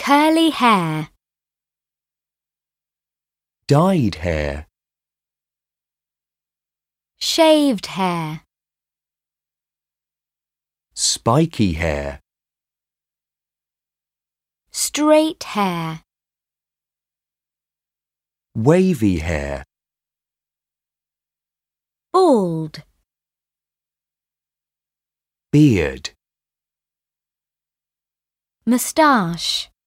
Curly hair. Dyed hair. Shaved hair. Spiky hair. Straight hair. Wavy hair. Bald. Beard. Moustache.